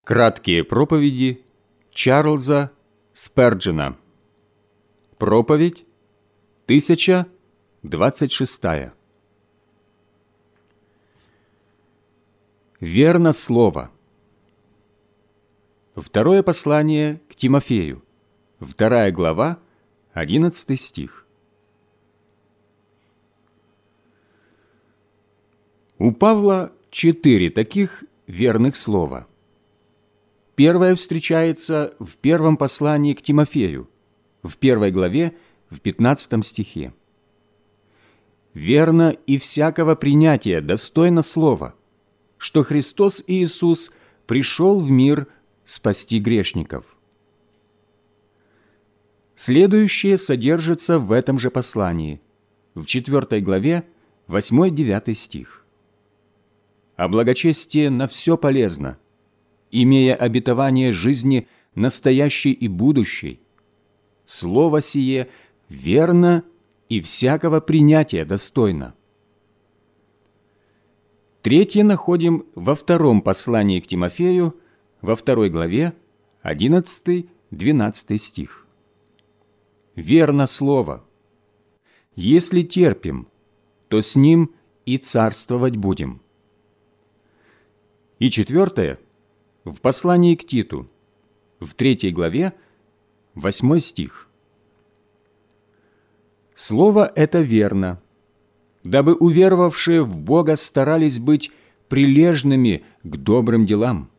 Краткие проповеди Чарльза Сперджена. Проповедь 1026. Верно слово. Второе послание к Тимофею, 2 глава, 11 стих. У Павла 4 таких верных слова. Первое встречается в первом послании к Тимофею, в 1 главе, в 15 стихе. «Верно и всякого принятия достойно слова, что Христос Иисус пришел в мир спасти грешников». Следующее содержится в этом же послании, в 4 главе, 8-9 стих. «А благочестие на все полезно, имея обетование жизни настоящей и будущей. Слово сие верно и всякого принятия достойно». Третье находим во втором послании к Тимофею, во 2 главе, 11-12 стих. «Верно слово. Если терпим, то с ним и царствовать будем». И четвертое в послании к Титу, в 3 главе, 8 стих. «Слово это верно, дабы уверовавшие в Бога старались быть прилежными к добрым делам».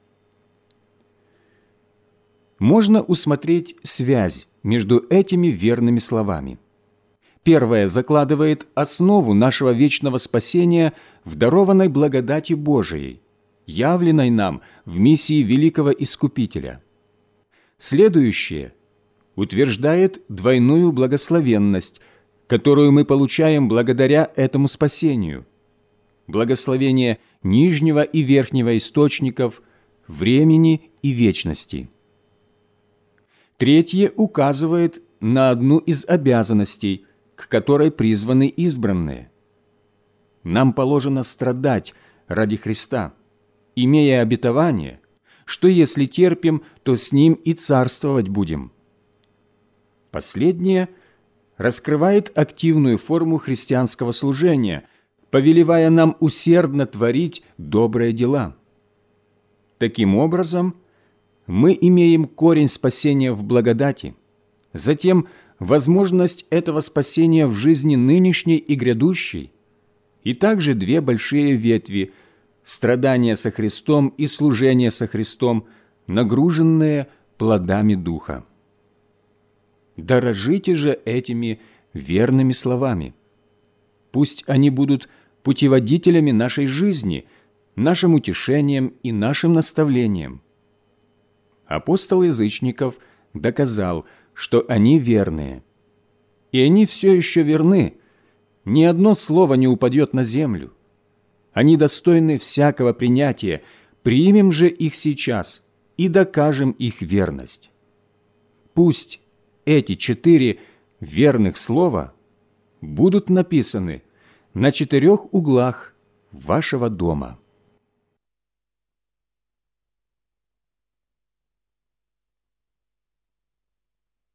Можно усмотреть связь между этими верными словами. Первое закладывает основу нашего вечного спасения в дарованной благодати Божией, явленной нам в миссии великого Искупителя. Следующее утверждает двойную благословенность, которую мы получаем благодаря этому спасению. Благословение нижнего и верхнего источников, времени и вечности. Третье указывает на одну из обязанностей, к которой призваны избранные. Нам положено страдать ради Христа, имея обетование, что если терпим, то с Ним и царствовать будем. Последнее раскрывает активную форму христианского служения, повелевая нам усердно творить добрые дела. Таким образом, мы имеем корень спасения в благодати, затем возможность этого спасения в жизни нынешней и грядущей, и также две большие ветви – страдания со Христом и служение со Христом, нагруженные плодами Духа. Дорожите же этими верными словами. Пусть они будут путеводителями нашей жизни, нашим утешением и нашим наставлением. Апостол язычников доказал, что они верные. И они все еще верны. Ни одно слово не упадет на землю. Они достойны всякого принятия, примем же их сейчас и докажем их верность. Пусть эти 4 верных слова будут написаны на 4 углах вашего дома.